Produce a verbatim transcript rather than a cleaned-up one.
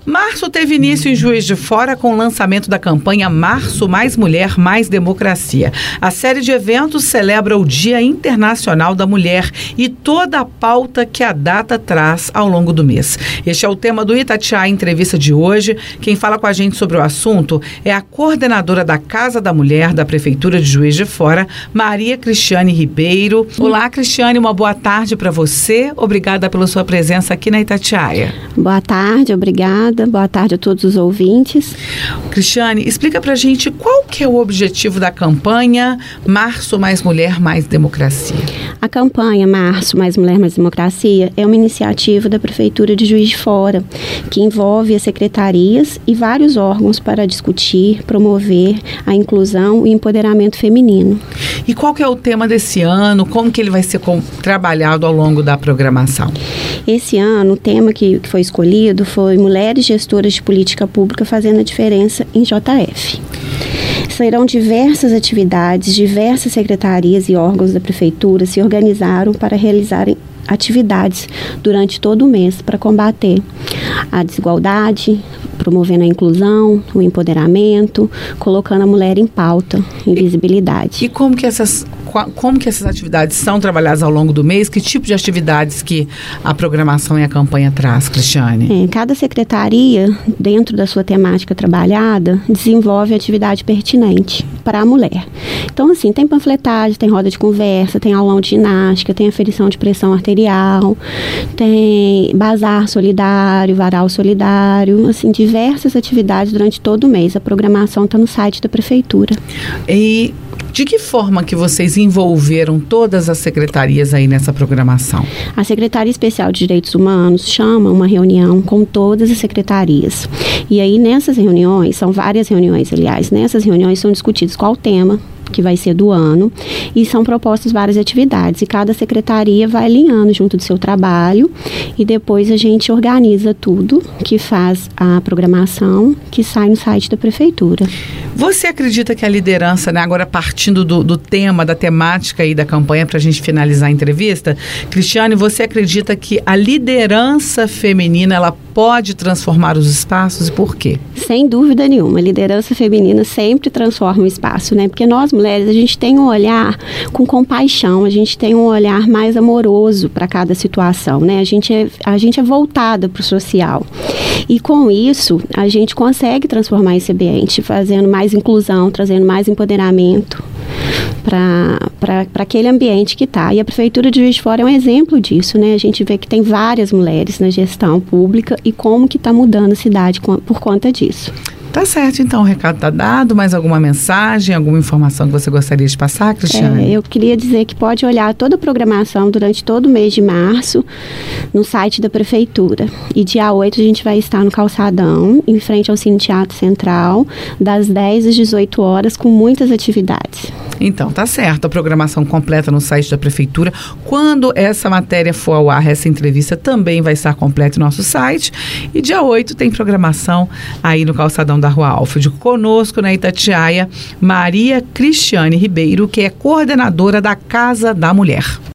Março teve início em Juiz de Fora com o lançamento da campanha Março Mais Mulher, Mais Democracia. A série de eventos celebra o Dia Internacional da Mulher e toda a pauta que a data traz ao longo do mês. Este é o tema do Itatiaia Entrevista de hoje. Quem fala com a gente sobre o assunto é a coordenadora da Casa da Mulher da Prefeitura de Juiz de Fora, Maria Cristiane Ribeiro. Olá, Cristiane, uma boa tarde para você. Obrigada pela sua presença aqui na Itatiaia. Boa tarde, obrigada. Boa tarde a todos os ouvintes. Cristiane, explica pra gente qual que é o objetivo da campanha Março Mais Mulher, Mais Democracia. A campanha Março Mais Mulher, Mais Democracia é uma iniciativa da Prefeitura de Juiz de Fora, que envolve as secretarias e vários órgãos para discutir, promover a inclusão e empoderamento feminino. E qual que é o tema desse ano? Como que ele vai ser com, trabalhado ao longo da programação? Esse ano, o tema que, que foi escolhido foi Mulheres Gestoras de Política Pública Fazendo a Diferença em J F. Serão diversas atividades, diversas secretarias e órgãos da Prefeitura se organizaram para realizarem atividades durante todo o mês para combater a desigualdade, promovendo a inclusão, o empoderamento, colocando a mulher em pauta, em visibilidade. E como que essas, como que essas atividades são trabalhadas ao longo do mês? Que tipo de atividades que a programação e a campanha traz, Cristiane? É, cada secretaria, dentro da sua temática trabalhada, desenvolve atividade pertinente para a mulher. Então, assim, tem panfletagem, tem roda de conversa, tem aulão de ginástica, tem aferição de pressão arterial, tem bazar solidário, varal solidário, assim, diversas atividades durante todo o mês. A programação está no site da Prefeitura. E de que forma que vocês envolveram todas as secretarias aí nessa programação? A Secretaria Especial de Direitos Humanos chama uma reunião com todas as secretarias. E aí, nessas reuniões, são várias reuniões, aliás, nessas reuniões são discutidos qual o tema que vai ser do ano, e são propostas várias atividades, e cada secretaria vai alinhando junto do seu trabalho, e depois a gente organiza tudo, que faz a programação, que sai no site da Prefeitura. Você acredita que a liderança, né, agora partindo do, do tema, da temática aí da campanha, para a gente finalizar a entrevista, Cristiane, você acredita que a liderança feminina, ela pode transformar os espaços, e por quê? Sem dúvida nenhuma, a liderança feminina sempre transforma o espaço, né, porque nós mulheres, a gente tem um olhar com compaixão, a gente tem um olhar mais amoroso para cada situação, né? A gente é, a gente é voltada para o social. E com isso, a gente consegue transformar esse ambiente, fazendo mais inclusão, trazendo mais empoderamento para aquele ambiente que está. E a Prefeitura de Juiz de Fora é um exemplo disso, né? A gente vê que tem várias mulheres na gestão pública e como que está mudando a cidade com, por conta disso. Tá certo, então, o recado está dado. Mais alguma mensagem, alguma informação que você gostaria de passar, Cristiane? É, eu queria dizer que pode olhar toda a programação durante todo o mês de março no site da Prefeitura. E dia oito a gente vai estar no Calçadão, em frente ao Cine Teatro Central, das dez às dezoito horas, com muitas atividades. Então, tá certo. A programação completa no site da Prefeitura. Quando essa matéria for ao ar, essa entrevista também vai estar completa no nosso site. E dia oito tem programação aí no Calçadão da Rua Alfred. Conosco na Itatiaia, Maria Cristiane Ribeiro, que é coordenadora da Casa da Mulher.